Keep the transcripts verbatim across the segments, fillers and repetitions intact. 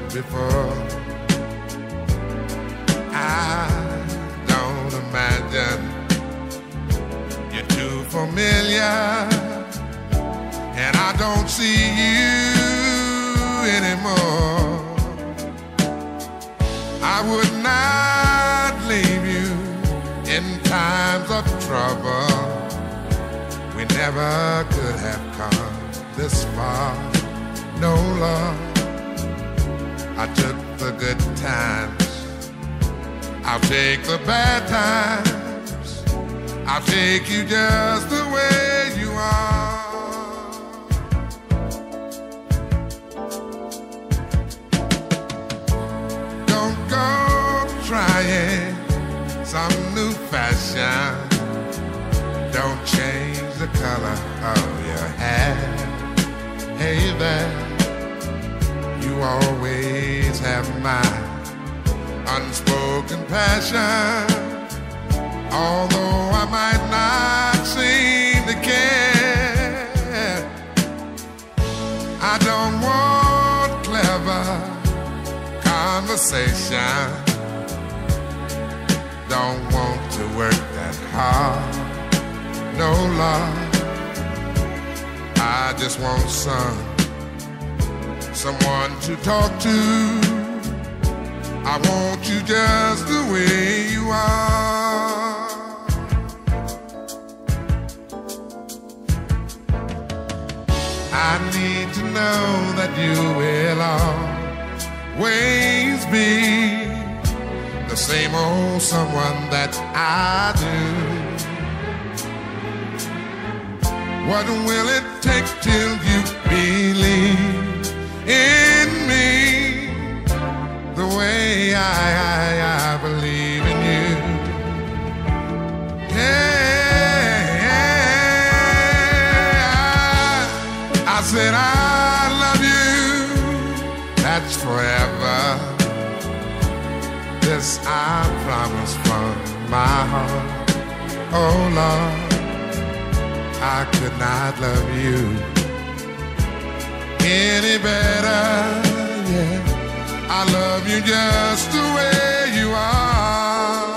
before. I don't imagine you're too familiar, and I don't see you anymore. I would not leave you in times of trouble. We never could have come this far. No love, I took the good times, I'll take the bad times, I'll take you just the way you are. Don't go trying some new fashion, don't change the color of your hair. Hey there, you always have my unspoken passion. Although I might not seem to care, I don't want clever conversation, don't want to work that hard. No love, I just want some someone to talk to. I want you just the way you are. I need to know that you will always be the same old someone that I do. What will it take till you believe in me the way I, I, I believe in you? Yeah, I, I said I love you, that's forever. This I promise from my heart. Oh Lord, I could not love you any better, yeah. I love you just the way you are.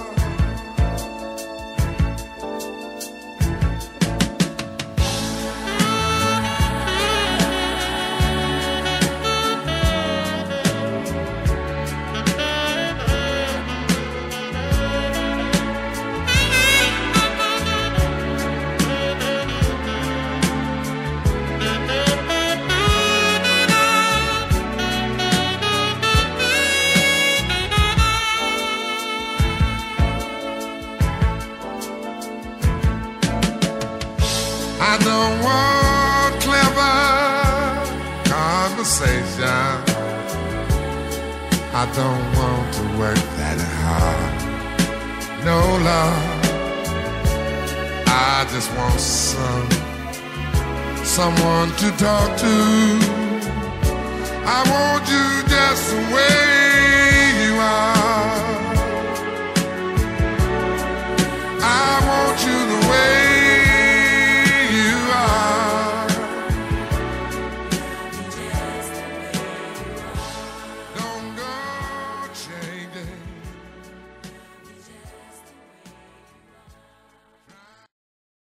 I don't want clever conversation, I don't want to work that hard. No love, I just want some someone to talk to. I want you just the way